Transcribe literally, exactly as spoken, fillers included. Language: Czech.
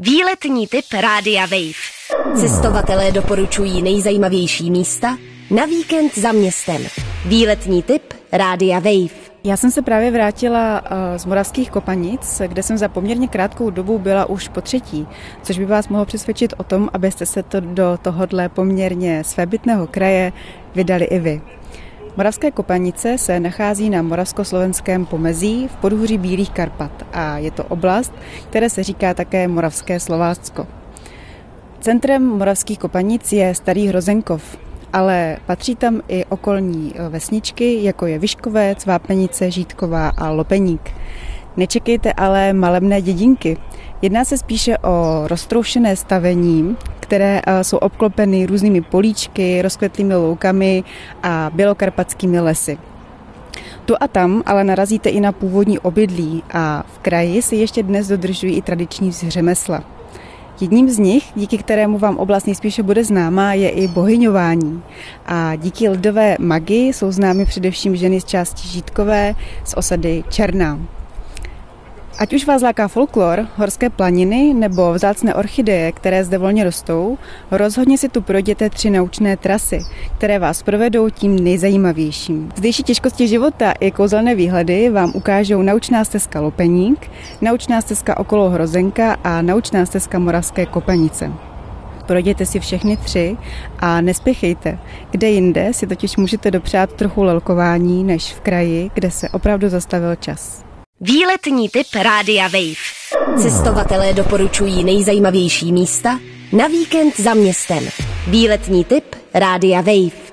Výletní tip Rádia Wave. Cestovatelé doporučují nejzajímavější místa na víkend za městem. Výletní tip Rádia Wave. Já jsem se právě vrátila z Moravských Kopanic, kde jsem za poměrně krátkou dobu byla už po třetí, což by vás mohlo přesvědčit o tom, abyste se to do tohohle poměrně svébytného kraje vydali i vy. Moravské Kopanice se nachází na moravsko-slovenském pomezí v podhůří Bílých Karpat a je to oblast, které se říká také Moravské Slovácko. Centrem Moravských Kopanic je Starý Hrozenkov, ale patří tam i okolní vesničky, jako je Vyškovec, Vápenice, Žítková a Lopeník. Nečekejte ale malebné dědinky. Jedná se spíše o roztroušené stavení, které jsou obklopeny různými políčky, rozkvetlými loukami a bělokarpatskými lesy. Tu a tam ale narazíte i na původní obydlí a v kraji se ještě dnes dodržují i tradiční řemesla. Jedním z nich, díky kterému vám oblast nejspíše bude známá, je i bohyňování. A díky lidové magii jsou známy především ženy z části Žítkové z osady Černá. Ať už vás láká folklor, horské planiny nebo vzácné orchideje, které zde volně rostou, rozhodně si tu projděte tři naučné trasy, které vás provedou tím nejzajímavějším. Zdejší těžkosti života i kouzelné výhledy vám ukážou naučná stezka Lopeník, naučná stezka okolo Hrozenka a naučná stezka Moravské Kopanice. Projděte si všechny tři a nespěchejte. Kde jinde si totiž můžete dopřát trochu lelkování, než v kraji, kde se opravdu zastavil čas. Výletní tip Rádia Wave. Cestovatelé doporučují nejzajímavější místa na víkend za městem. Výletní tip Rádia Wave.